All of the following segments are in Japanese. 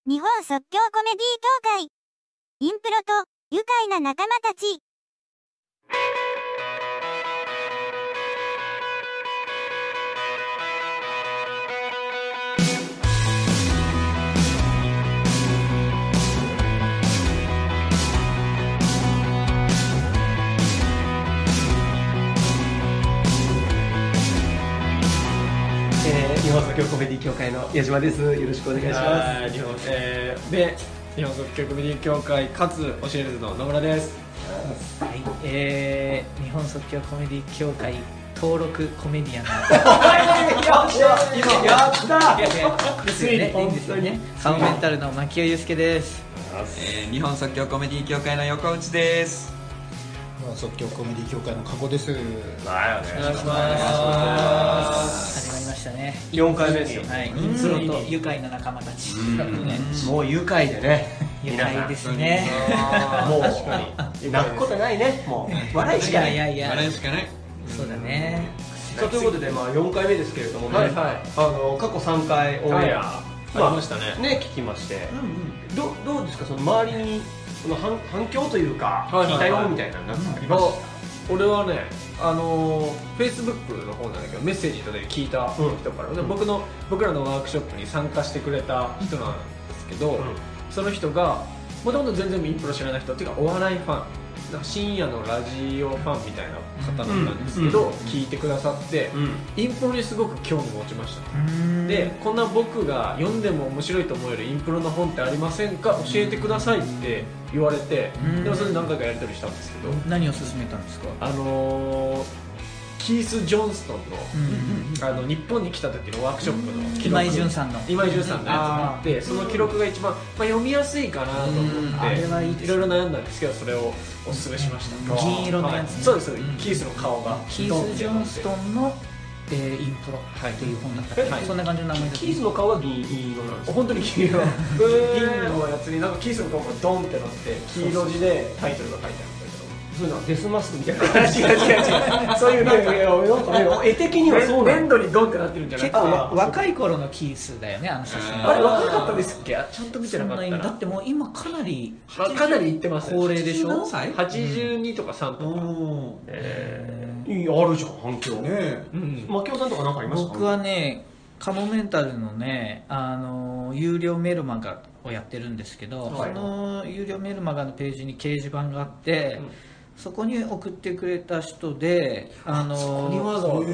日本即興コメディ協会インプロと愉快な仲間たち。 日本即興コメディ協会の矢島です。よろしくお願いします。 日本即興コメディ協会かつ教えるの野村です。 はい、日本即興コメディ協会登録コメディアン今やったですよね。いいんですよね。カモメンタルの牧尾祐介です。 日本即興コメディ協会の横内です。 日本即興コメディ協会の加古です。 お願いします。 始まりましたね。 4回目ですよ。 はい、インプロと愉快な仲間たち。 もう愉快でね。 愉快ですね。 もう確かに泣くことないね。もう笑いしかない。 笑いしかない。 そうだね。 さあということで4回目ですけれどもね。過去3回オンエアありましたね。 聞きまして、どうですか、その周りにその反響というか聞いたよみたいなのなんかありました？ 俺はね、Facebook の方なんだけどメッセージとで聞いた人からね、僕らのワークショップに参加してくれた人なんですけど、その人がもともと全然インプロ知らない人っていうかお笑いファン、なんか深夜のラジオファンみたいな方だったんですけど、聞いてくださって、インプロにすごく興味持ちました。で、こんな僕が読んでも面白いと思えるインプロの本ってありませんか、教えてくださいって言われて、でもそれで何回かやり取りしたんですけど、 何を勧めたんですか？ キース・ジョンストンの、日本に来た時のワークショップの記録、 今井淳さんのやつがあって、その記録が一番、読みやすいかなと思っていろいろ悩んだんですけど、それをおすすめしました。 銀色のやつね。 そうです、キースの顔がキース・ジョンストンのインプロっていう本だったっけ？そんな感じの名前です。 キースの顔は銀色なんです。 本当に金色、銀のやつになんかキースの顔がドンってなって黄色字でタイトルが書いてあるんだけど、 そういうのはデスマスクみたいな。 違うそういうなんか絵的にはそうなん粘土にドンってなってるんじゃない結構若い頃のキースだよね、あの写真。 あれ若かったですっけ？ちゃんと見てなかったな。 だってもう今かなりいってます。 高齢でしょ ？82とか3とか。 あるじゃん、反響ね。 牧尾さんとか何かありますか？ 僕はね、カモメンタルのね、有料メルマガをやってるんですけど、その有料メルマガのページに掲示板があって、そこに送ってくれた人で、 そこにわざわざ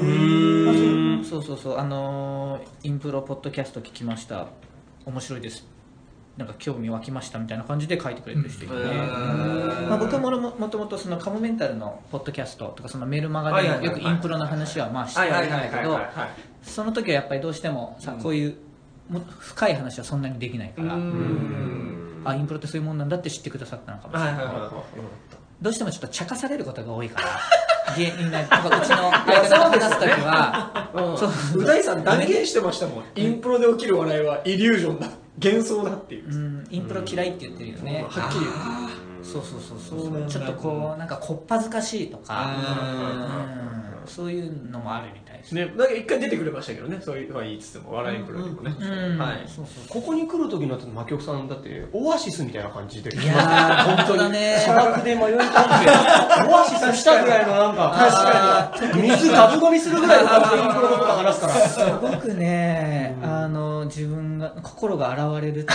そうインプロポッドキャスト聞きました、面白いです、なんか興味湧きましたみたいな感じで書いてくれてる人いて、僕はもともとそのカモメンタルのポッドキャストとかそのメルマガでよくインプロの話はしてはいるんだけど、その時はやっぱりどうしてもさ、こういう深い話はそんなにできないから、あ、インプロってそういうもんなんだって知ってくださったのかもしれない。どうしてもちょっと茶化されることが多いから芸人なとかうちの相方が話す時はう大さん断言してましたもん。インプロで起きる笑いはイリュージョンだ、幻想だっていう。 インプロ嫌いって言ってるよね。 はっきり言う。 そうちょっとこうなんかこっぱずかしいとか、そういうのもあるみたいですね。なんか一回出てくれましたけどね、そういうのは言いつつも笑いインプロにもね。 ここに来る時の牧尾さんだってオアシスみたいな感じで、 いやー本当だね、 砂漠で迷い込んでオアシスしたぐらいのなんか確かに水ガブ飲みするぐらいの感じでインプロのこと話すから、 すごくね、自分が心が洗われるっていう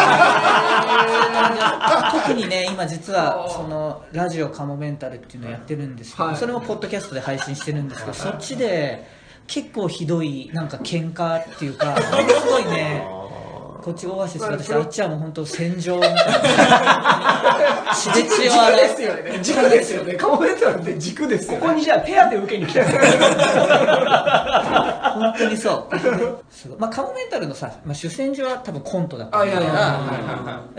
特にね、今実はそのラジオカモメンタルっていうのをやってるんですけど、それもポッドキャストで配信してるんですけど、そっちで結構ひどいなんか喧嘩っていうか、すごいね、こっちオアシスだとして、あっちはもう本当戦場みたいな血で血を洗う。 軸ですよね。カモメンタルって軸ですよね。 ここにじゃあペアで受けに来た本当にそう。カモメンタルのさ、主戦場は多分コントだったから、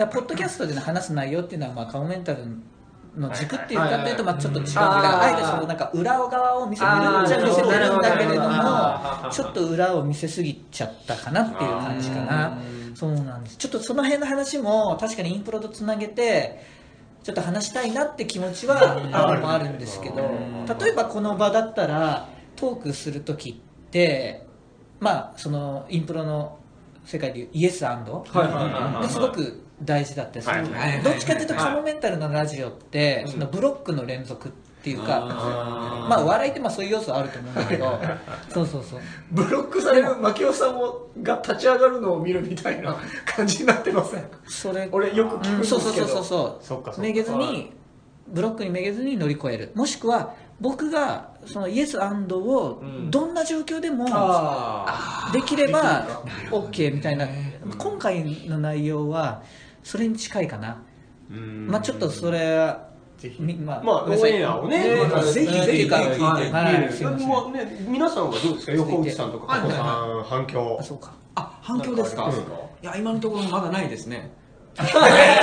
ポッドキャストで話す内容っていうのはカモメンタルの軸っていうかっていうとちょっと違うから、あえてそのなんか裏側を見せてるんじゃ見せてるんだけれども、ちょっと裏を見せすぎちゃったかなっていう感じかな。そうなんです。ちょっとその辺の話も確かにインプロとつなげてちょっと話したいなって気持ちはあるんですけど、例えばこの場だったらトークする時って、そのインプロの世界でいうイエスアンドすごく大事だったりする、どっちかというとカモメンタルのラジオってそのブロックの連続っていうか、まあ笑いってまあそういう要素あると思うんだけどそうブロックされる牧雄さんが立ち上がるのを見るみたいな感じになってません？ それ俺よく聞くんですけど、 そうめげずにブロックにめげずに乗り越える、もしくは僕がそのイエスアンドをどんな状況でもできれば OK みたいな、今回の内容はそれに近いかな。まあちょっとそれはまあオンエアをねぜひぜひ聞いて皆さんはどうですか？横内さんとか加藤さん反響。 そうか。 反響ですか？いや今のところまだないですね。 いや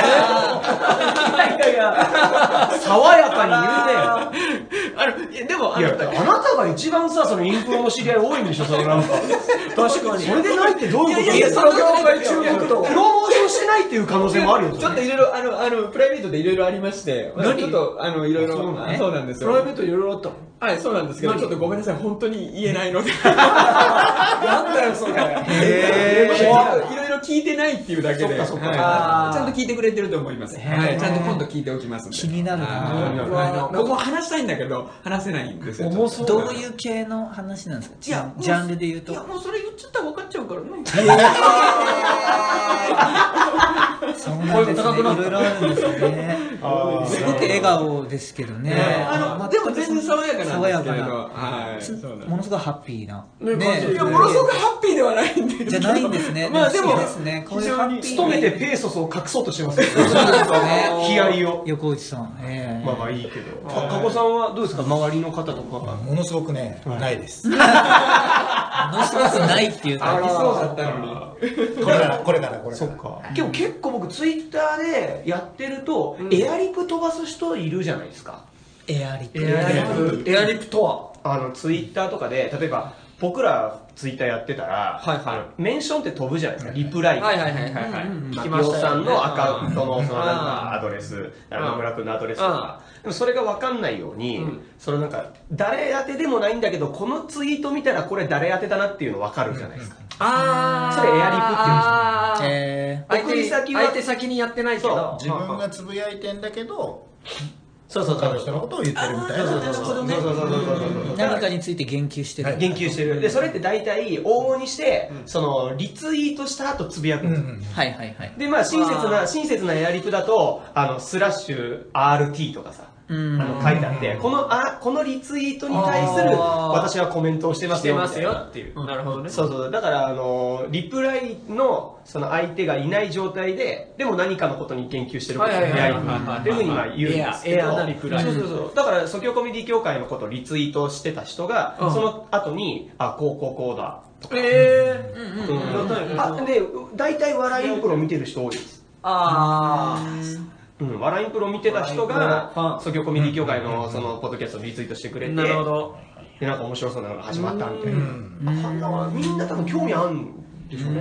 爽やかに言うね。 でもいやあなたが一番さそのインプロの知り合い多いんでしょ。そのなんか確かにそれでないってどういうこと？ いやその業界注目度プロモーションしてないっていう可能性もあるよ。 ちょっといろいろプライベートでいろいろありまちょっといろいろそうなんですよ。 プライベートいろいろあったの？ はいそうなんですけど、ちょっとごめんなさい本当に言えないので。 なんだよそれ。 いろいろ聞いてないっていうだけで、ちゃんと聞いてくれてると思います。ちゃんと今度聞いておきますんで。 気になるな。 僕も話したいんだけど話せないんですよ。 どういう系の話なんですか？ジャンルで言うと。 いやもうそれ言っちゃったら分かっちゃうからね。 そうなんですね。いろいろあるんですよね。すごく笑顔ですけどね。 でも全然爽やかなんですけれど、 ものすごいハッピーな。 いやものすごくハッピーではないんで。 じゃないんですね。 まあでもですね。こういうハッピー。 努めてペーソスを隠そうとしてますよね。悲哀を。 横内さん。 まあいいけど。加古さんはどうですか？周りの方とか。 ものすごくね、ないです。 ものすごくないっていうありそうだったのに。 これから。 そっか。結構僕ツイッターでやってるとエアリプ飛ばす人いるじゃないですか。 エアリプとはツイッターとかで例えば僕らツイッターやってたらメンションって飛ぶじゃないですか。リプライ牧雄さんのアカウントのそのなんかアドレス、野村君のアドレスとか、でもそれが分かんないように、そのなんか誰宛てでもないんだけどこのツイート見たらこれ誰宛てだなっていうの分かるじゃないですか。それエアリプって言うんですよ。 相手先にやってないけど自分がつぶやいてんだけど他の人のことを言ってるみたいな。 何かについて言及してる。 でそれって大体往々にしてそのリツイートした後つぶやくんですよ。でまあ親切なエアリプだとスラッシュ RT とかさ書いてあってこのリツイートに対する私はコメントをしてますよっていう。 なるほどね。 そうだからリプライのその相手がいない状態ででも何かのことに言及してることをエアリプっていうふうに言うんですけど、だから即興コメディ協会のことをリツイートしてた人がその後にこうだとかで大体笑いインプロ見てる人多いです。笑いインプロ見てた人が即興コメディ協会のそのポッドキャストをリツイートしてくれて、でなんか面白そうなのが始まったみたいな。みんな多分興味あるんでしょう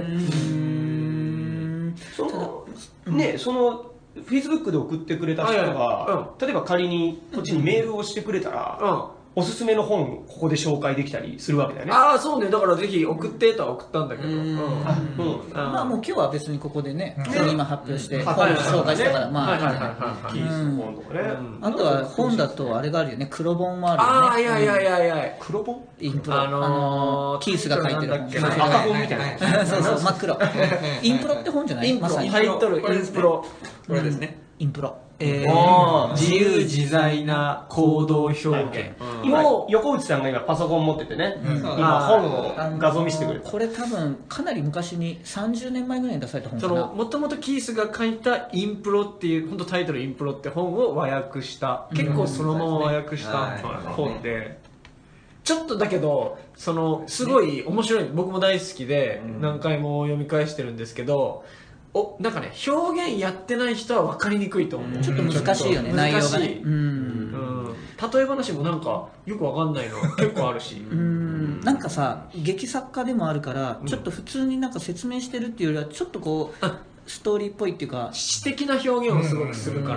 ね。そのFacebook で送ってくれた人が例えば仮にこっちにメールをしてくれたらおすすめの本ここで紹介できたりするわけだよね。 そうね。だからぜひ送ってとは送ったんだけど、 まあもう今日は別にここでね今発表して本紹介したからまあキースの本とかね。 あとは本だとあれがあるよね。黒本もあるよね。 いや黒本インプロキースが書いてる本。 赤本みたいな。 そう真っ黒。インプロって本じゃない？まさにタイトルインプロ。 これですね。 インプロ。 自由自在な行動表現。 今横内さんが今パソコン持っててね、今本を画像見せてくれた。 これ多分かなり昔に30年前ぐらいに出された本かな。 もともとキースが書いたインプロっていう本当タイトルインプロって本を和訳した結構そのまま和訳した本で。ちょっとだけどすごい面白い。僕も大好きで何回も読み返してるんですけど。なんかね表現やってない人は分かりにくいと思う。 ちょっと難しいよね内容がね。 例え話もなんかよく分かんないの結構あるし。 なんかさ劇作家でもあるからちょっと普通になんか説明してるっていうよりはちょっとこうストーリーっぽいっていうか詩的な表現をすごくするから。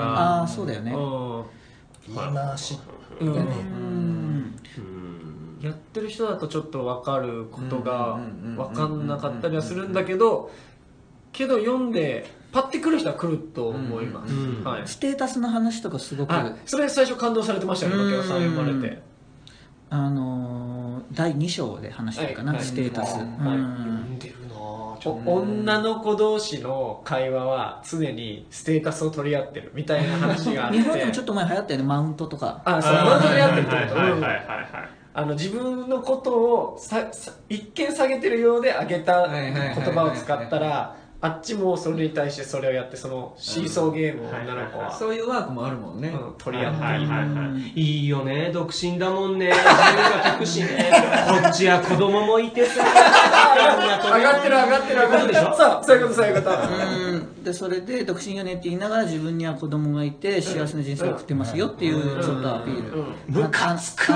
そうだよね。 言い回しやってる人だとちょっと分かることが分かんなかったりはするんだけどけど読んでパッて来る人は来ると思います、はい、 ステータスの話とかすごくそれ最初感動されてましたね牧野さん読まれて第2章で話してるかな、ステータス、読んでるな女の子同士の会話は常にステータスを取り合ってるみたいな話があって日本でもちょっと前流行ったよね、マウントとか。 そうマウント取り合ってるってこと自分のことを一見下げてるようで上げた言葉を使ったらあっちもそれに対してそれをやってそのシーソーゲームを女の子はそういうワークもあるもんね、 取り合っていいよね、独身だもんね、自由が利くしね、こっちは子供もいてさ上がってるそういうことでそれで独身よねって言いながら自分には子供がいて幸せな人生を送ってますよっていうちょっとアピール、 ムカつく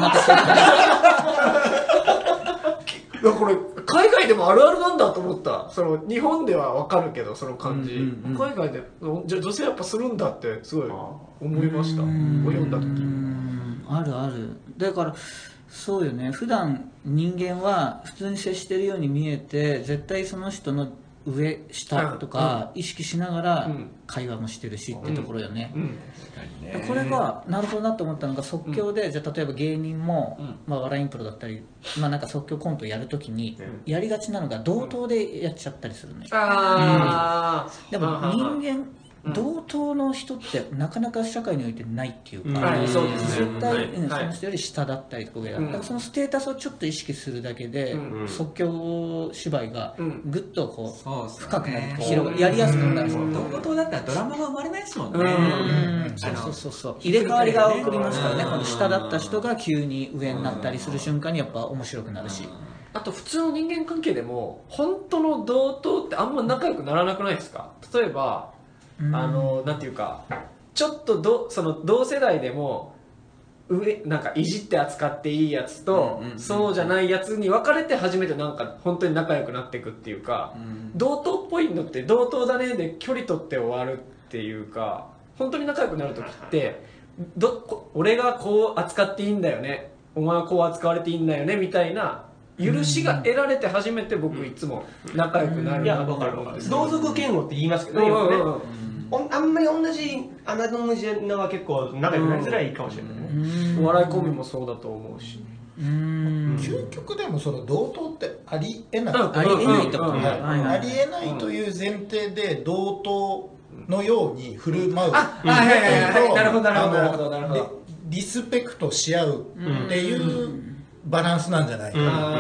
これ海外でもあるあるなんだと思った。その日本ではわかるけどその感じ、海外でじゃ女性やっぱするんだってすごい思いました。読んだ時。 あるある。だからそうよね。普段人間は普通に接してるように見えて絶対その人の上下とか意識しながら会話もしてるしってところよね。これがなるほどなと思ったのが即興で、じゃあ例えば芸人も、笑いインプロだったり、なんか即興コントをやるときにやりがちなのが同等でやっちゃったりするね。でも人間同等の人ってなかなか社会においてないっていうか、絶対その人より下だったりとか上だったり、そのステータスをちょっと意識するだけで即興芝居がぐっとこう深くなる、広がやりやすくなる。 同等だったらドラマが生まれないですもんね。 そう入れ替わりが起こりますからね。この下だった人が急に上になったりする瞬間にやっぱ面白くなるし、 あと普通の人間関係でも本当の同等ってあんま仲良くならなくないですか？例えばなんていうかちょっとその同世代でもなんかいじって扱っていいやつとそうじゃないやつに分かれて初めてなんか本当に仲良くなっていくっていうか、同等っぽいのって同等だねで距離取って終わるっていうか、本当に仲良くなる時って俺がこう扱っていいんだよね、お前はこう扱われていいんだよねみたいな許しが得られて初めて僕いつも仲良くなるなと思うんです。 同族嫌悪って言いますけどね、よくね。あんまり同じ穴の無地のは結構仲良くなりづらいかもしれないね。 お笑いコンビもそうだと思うし、 究極でもその同等ってありえない、 ありえないってことね。 ありえないという前提で同等のように振る舞う、 なるほどリスペクトし合うっていうバランスなんじゃないか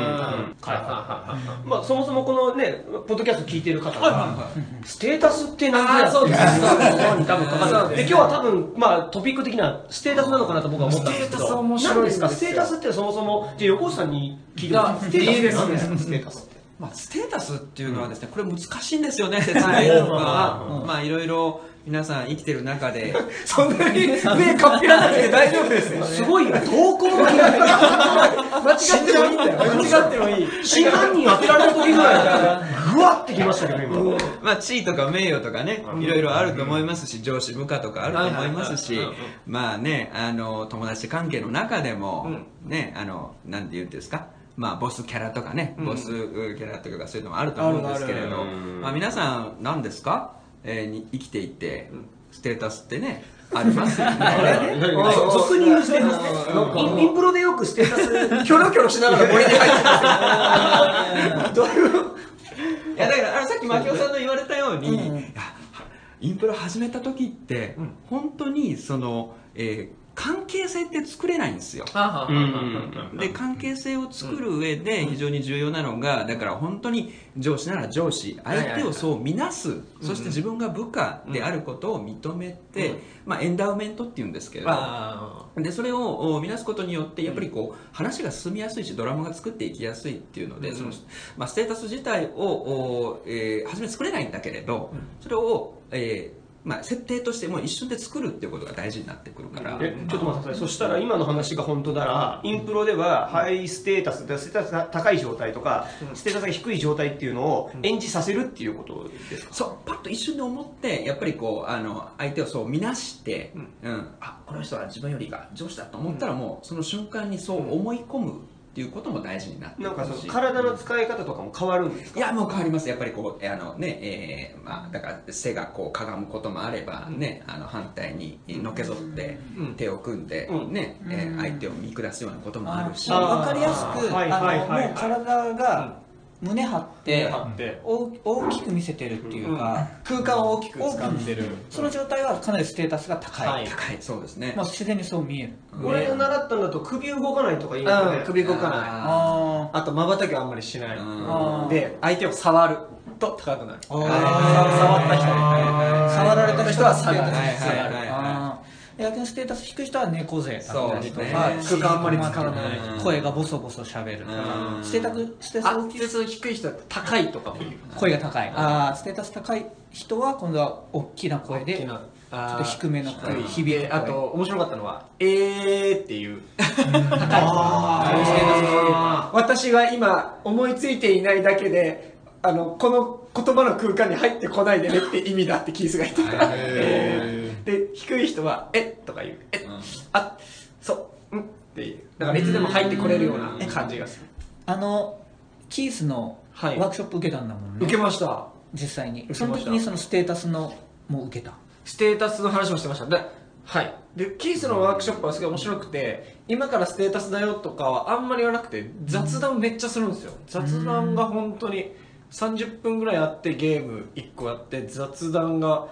な。そもそもこのねポッドキャスト聞いてる方がステータスって何だっていうのに多分かかる。で今日は多分トピック的なステータスなのかなと僕は思ったんですけど、何ですかステータスってそもそも横内さんに聞いてます。ステータスって何ですかステータスって。 ステータスっていうのはですね、これ難しいんですよね、説明するのが。いろいろ皆さん生きてる中でそんなに目かっぴらなくて大丈夫ですよ。 すごいよ、投稿の間違ってもいいんだよ。間違ってもいい。 真犯人当てられた時ぐらいぐわってきましたけど今。 地位とか名誉とかね、いろいろあると思いますし、上司部下とかあると思いますし、友達関係の中でもね、なんて言うんですか、ボスキャラとかね、ボスキャラとかそういうのもあると思うんですけれど、皆さん何ですか、生きていてステータスってねありますよね。 俗に言うステータスね。インプロでよくステータスキョロキョロしながら森に入ってる。 いやだからさっき牧雄さんの言われたように、インプロ始めた時って本当にその関係性って作れないんですよ。で関係性を作る上で非常に重要なのが、だから本当に上司なら上司、相手をそう見なす、そして自分が部下であることを認めて、エンダウメントっていうんですけれど、でそれを見なすことによってやっぱりこう話が進みやすいしドラマが作っていきやすいっていうので、そのステータス自体を初め作れないんだけれど、それを設定としてもう一瞬で作るっていうことが大事になってくるから。 ちょっと待ってください。そしたら今の話が本当なら、インプロではハイステータス、ステータスが高い状態とか、ステータスが低い状態っていうのを演じさせるっていうことですか？ そう、パッと一瞬で思って、やっぱりこう相手をそう見なして、この人は自分よりが上司だと思ったらもうその瞬間にそう思い込むっていうことも大事になってなんかその体の使い方とかも変わるんですか？ いやもう変わります。やっぱりこうまあだから背がこうかがむこともあればね、反対にのけぞって手を組んでね、相手を見下すようなこともあるし、 分かりやすくもう体が胸張って大きく見せてるっていうか、 空間を大きく使ってる、 その状態はかなりステータスが高い。 高い、そうですね。 まあ自然にそう見える。 俺の習ったんだと首動かないとかいいよね。 首動かない。あと瞬きはあんまりしない。で相手を触ると高くなる。触った人、触られた人は下がる。 逆にステータス低い人は猫背だったりとか、 空間あんまり使わない、 声がボソボソ喋るとか、ステータス低い人は高いとかも言う。 声が高い。ステータス高い人は今度は大きな声でちょっと低めの声、響く声。 あと面白かったのはっていう高い。私は今思いついていないだけでこの言葉の空間に入ってこないでねって意味だってキースが言ってた。で低い人はとか言う、そうっていう、だからいつでも入ってこれるような感じがする。 キースのワークショップ受けたんだもんね。 受けました、 実際に。その時にそのステータスのも受けた。 ステータスの話もしてましたね。はい。でキースのワークショップはすごい面白くて、今からステータスだよとかはあんまり言わなくて、雑談めっちゃするんですよ。雑談が本当に30分ぐらいあって、ゲーム1個やって雑談が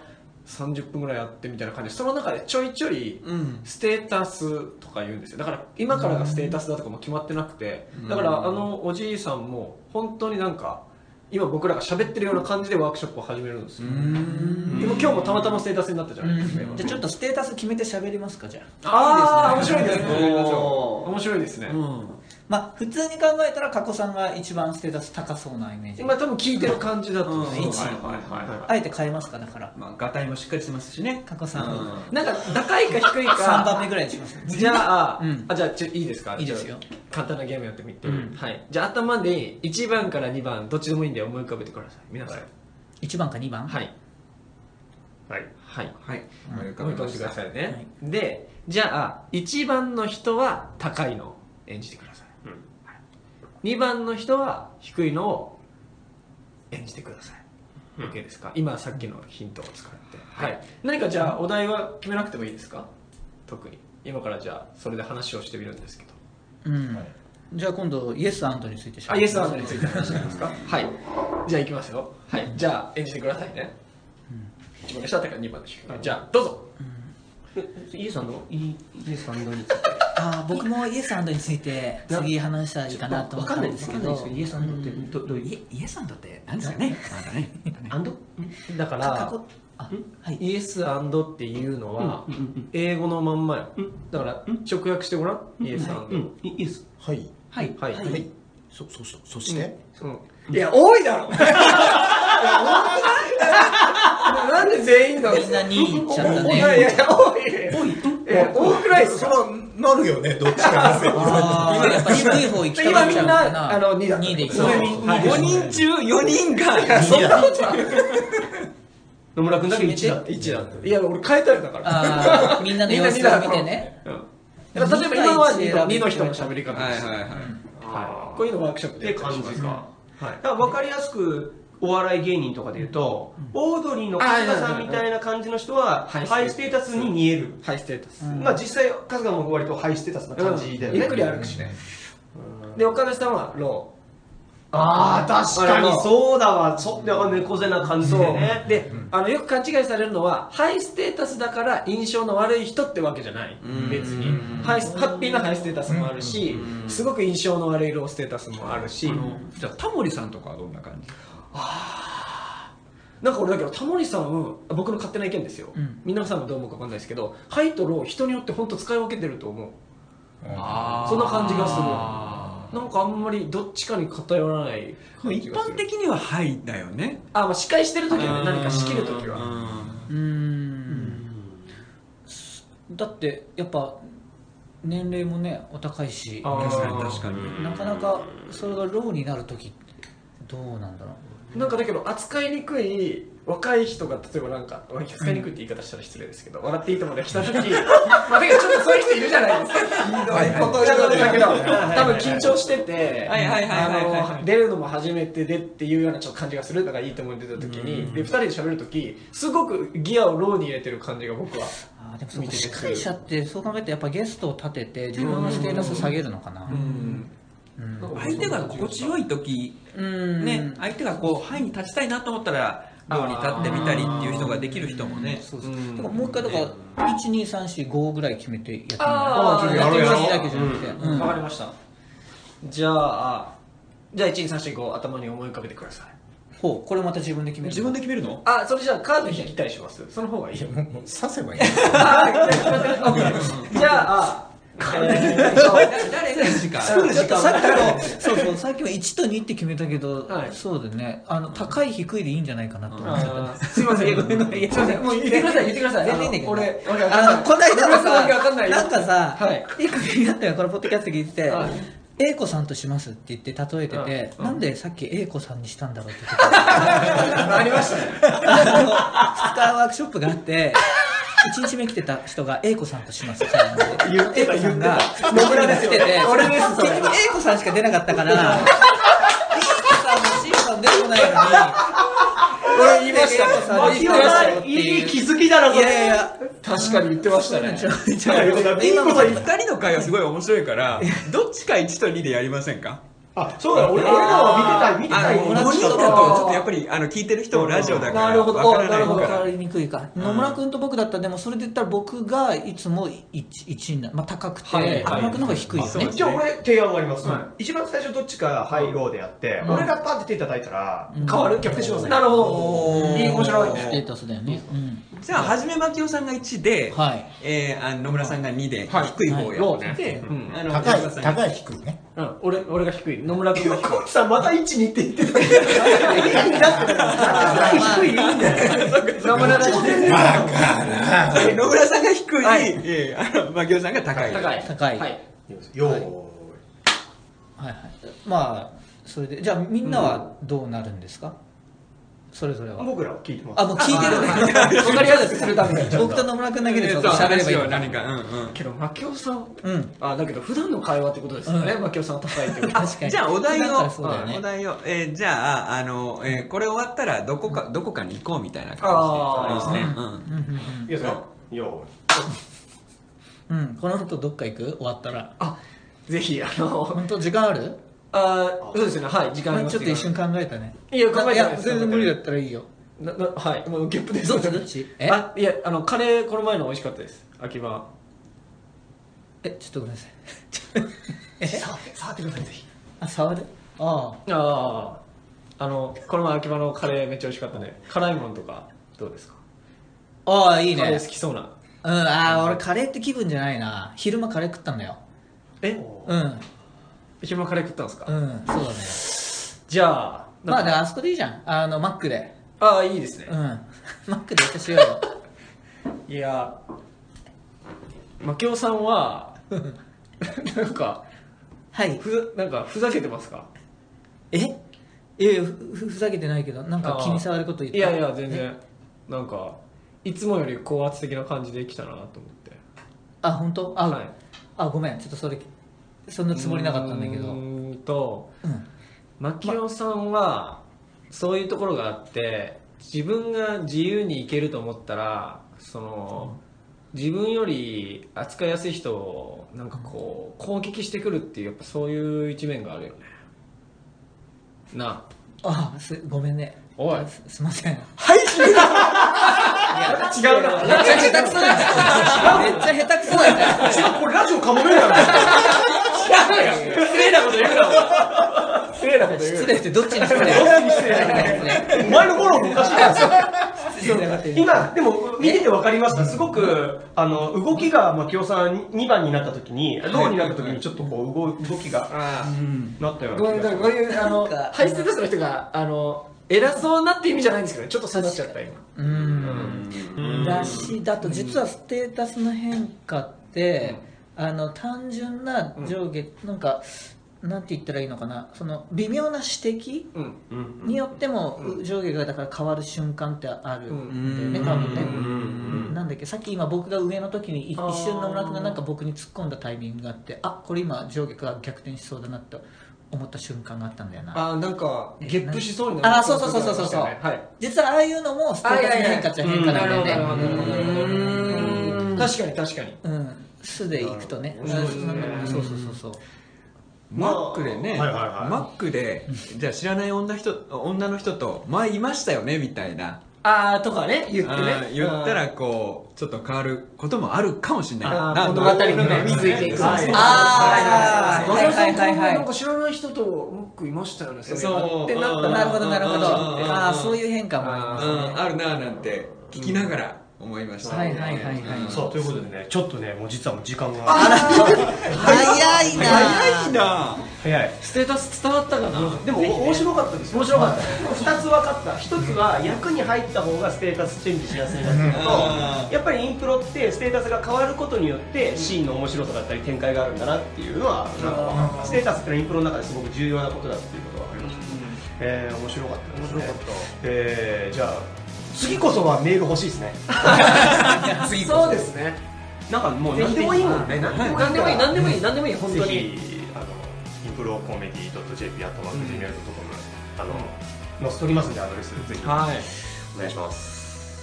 30分ぐらいやってみたいな感じで、その中でちょいちょいステータスとか言うんですよ。だから今からがステータスだとかも決まってなくて、だからおじいさんも本当になんか今僕らが喋ってるような感じでワークショップを始めるんですよ。でも今日もたまたまステータスになったじゃないですか。 じゃあちょっとステータス決めて喋りますか。じゃあ面白いですね。面白いですね。 まあ普通に考えたら加古さんが一番ステータス高そうなイメージ。 まあ多分聞いてる感じだと思う。 あえて変えますか。だからガタイもしっかりしてますしね、 加古さん。 なんか高いか低いか 3番目ぐらいにします。 じゃあじゃあいいですか。 いいですよ。 簡単なゲームやってみて。はい。じゃあ頭で1番から2番どっちでもいいんで思い浮かべてください。皆さん。 1番か2番。 はい。 はいはいはい思い浮かべてくださいね。でじゃあ1番の人は高いのを演じてください。2番の人は低いのを演じてください。OK ですか。今さっきのヒントを使って、はい、何かじゃあお題は決めなくてもいいですか。特に今からじゃあそれで話をしてみるんですけど、 じゃあ今度イエスアンドについてイエスアンドについて話してみますか。はい、じゃあいきますよ。はい、じゃあ演じてくださいね。1番の人は高い、2番の低い。じゃあどうぞ。 イエスアンドについて。 僕もイエスアンドについて次話したらいいかなと思ったんですけど、 イエスアンドってどういうイエスアンドって何ですかね。 アンドだからイエスアンドっていうのは英語のまんまよ。だから直訳してごらん。イエスアンド。 イエス。 はいはいはいはい。 そしていや多いだろ。なんで全員がみんなに言っちゃったね。 いやいや多い多くないですか。 それはなるよね、どっちかですよ。 やっぱ低い方行きたがっちゃうからな。2でいく。 5人中4人が野村君だけ1だって。 1だって。いや俺変えたよだから。 みんなの様子を見てね。 例えば今は2の人の喋り方です。こういうのワークショップで感じですか。分かりやすくお笑い芸人とかでいうと、オードリーの春日さんみたいな感じの人はハイステータスに見える。 ハイステータス。 まあ実際春日も割とハイステータスな感じだよね。 ゆっくり歩くしね。で岡田さんはロー。 確かにそうだわ。だから猫背な感じでね。 でよく勘違いされるのはハイステータスだから印象の悪い人ってわけじゃない。別にハッピーなハイステータスもあるし、すごく印象の悪いローステータスもあるし。 じゃあタモリさんとかはどんな感じ。 なんか俺だけどタモリさん僕の勝手な意見ですよ。皆さんもどう思うか分かんないですけど、ハイとロー人によって本当使い分けてると思う。そんな感じがする。なんかあんまりどっちかに偏らない感じがする。 一般的にはハイだよね。 まあ司会してる時はね、何か仕切る時は。 だってやっぱ年齢もねお高いし、 確かになかなかそれがローになる時ってどうなんだろう。 なんかだけど扱いにくい若い人が例えばなんか使いにくいって言い方したら失礼ですけど、笑っていいと思うで来た時まあだけどちょっとそういう人いるじゃないですか。だけど多分緊張してて出るのも初めてでっていうようなちょっと感じがするのがいいと思って出た時に、で2人で喋る時すごくギアをローに入れてる感じが僕は。 でもそう司会者ってそう考えてやっぱゲストを立てて自分のステータス下げるのかな。 相手が心地よい時ね、相手がこう範囲に立ちたいなと思ったら寮に立ってみたりっていう人ができる人もね。 そうそう。だからもう一回だから12345ぐらい決めてやってみる。 やってみるだけじゃなくて。 わかりました。じゃあ12345頭に思い浮かべてください。 ほう、これまた自分で決める。 自分で決めるの？ それじゃあカード引いたりします？その方がいい。 もう刺せばいい。 じゃあ誰が時間作る時間そうさっきは1と2って決めたけど、そうだね、高い低いでいいんじゃないかなと思ってた。 すいません、ごめんなさい、もう言ってください、言ってください。 全然いいんだけど、 俺こないだなんかさ、いい国だったよ、このポッドキャスト聞いてて、A子さんとしますって言って例えてて、なんでさっき A 子さんにしたんだろうって言ってた。 ありましたね。 2日ワークショップがあって、1日目来てた人が A 子さんとしますって言ってた。A 子さんが野村で来てて、 俺です、それ。 A 子さんしか出なかったから、B 子さんも C さん出てこないのに、 俺言いましたね。いい気づきだな、それ。 いや確かに言ってましたね。 今こそ2人の会話すごい面白いから、どっちか1と2でやりませんか？ そうだ、俺らは見てたい。 5人だとちょっとやっぱり聞いてる人もラジオだからなるほど、 分からない分かりにくいか。野村君と僕だったら、でもそれで言ったら僕がいつも1になる、高くて野村君の方が低いよね。 じゃあ俺提案があります。一番最初どっちか入ろうでやって俺がパッて手叩いたら変わる、逆転しますね。なるほど、面白いね。 ステータスだよね。 じゃあはじめまきおさんが1で野村さんが2で低い方をやって高い低いね。 俺が低い、野村君が低い。 コンさんまた1、2って言ってた。低いいいんだよ。 野村さんが低い、まきおさんが高い。 高い。 よーい。 まあそれでじゃあみんなはどうなるんですか？それぞれは。 僕らは聞いてます。 もう聞いてるね。 わかりやすくするために。 僕と野村君だけでちょっと喋ればいいの。 何か。 けど、牧雄さん。だけど、普段の会話ってことですよね。牧雄さんは高いってこと。 確かに。 じゃあ、お題を。じゃあ、これ終わったら、どこかに行こうみたいな感じで。いいですね。 よこの後どっか行く？終わったら。 ぜひ、 本当時間ある？ そうですね、はい、時間あります。 ちょっと一瞬考えたね。 いや、考えたね。 全然無理だったらいいよ。 はい、もうゲップです。 どっち？ いや、カレー、この前の美味しかったです。秋葉。 ちょっとごめんなさい。 触ってください、ぜひ。 触る？この前秋葉のカレーめっちゃ美味しかったね。辛いものとか、どうですか？ いいね。 カレー好きそうな。 俺カレーって気分じゃないな。昼間カレー食ったんだよ。 昼間カレー食ったんですか？ そうだね。 じゃあ、 まあ、あそこでいいじゃん。マックで。 いいですね。 マックでしようよ。 いや、牧雄さんは、なんか、なんか、ふざけてますか？ いやふざけてないけど、なんか気に障ること言って。 いや、全然。なんか、いつもより高圧的な感じで来たなと思って。 本当？ごめん、ちょっとそんなつもりなかったんだけど。 牧雄さんはそういうところがあって、自分が自由に行けると思ったら自分より扱いやすい人をなんかこう攻撃してくるっていう、やっぱそういう一面があるよね。 ごめんね。 おい、 すいません。 違うな。 めっちゃ下手くそだよ。めっちゃ下手くそだよ。 違う、これラジオかもめるやろ。 失礼なこと言うな。 失礼ってどっちに失礼？ お前のフォローもおかしいですよ。今でも見てて分かりました。すごく動きが牧雄さん2番になった時に、ローになった時にちょっとこう動きがなったような気がする。 こういうハイステータスの人が偉そうなって意味じゃないんですけど、ちょっとそうなっちゃった今。 だと実はステータスの変化って単純な上下なんかなんて言ったらいいのかな、その微妙な指摘によっても上下がだから変わる瞬間ってあるんだよね、多分ね。なんだっけ、さっき今僕が上の時に一瞬野村君がなんか僕に突っ込んだタイミングがあって、あ、これ今上下が逆転しそうだなって思った瞬間があったんだよな。 なんかゲップしそうになる。 あ、そうそうそうそうそう。実はああいうのもステータスの変化っちゃ変化なんだよね。確かに確かに。 素でいくとね。そうそうそうそう。 マックでね、マックで、じゃあ知らない女の人と前いましたよねみたいな。 とかね、言ってね。 言ったらこう、ちょっと変わることもあるかもしれない。 物語が見ついていく。はいなんか知らない人とマックいましたよね、 そうってなった。なるほどなるほど。そういう変化もありますね。 あるなぁなんて聞きながら思いました。 はいはいはいはい。 そうということでね、ちょっとね、もう実はもう時間が早いな。 早い。 ステータス伝わったかな。 でも面白かったです。面白かった。2つ分かった。1つは役に入った方がステータスチェンジしやすいなっていうのと、やっぱりインプロってステータスが変わることによってシーンの面白さだったり展開があるんだなっていうのはなんか分かった。ステータスってのはインプロの中ですごく重要なことだっていうことが分かりました。面白かったですね。面白かった。じゃあ次こそはメール欲しいですね。 そうですね。 なんかもう何でもいいもんね。 何でもいい本当に。 インプロコメディ .jp @gmail.com 載せときますんでアドレスぜひお願いします。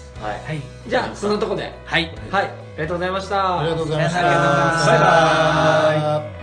はい。じゃあそのとこで。はい。ありがとうございました。 ありがとうございました。 バイバイ。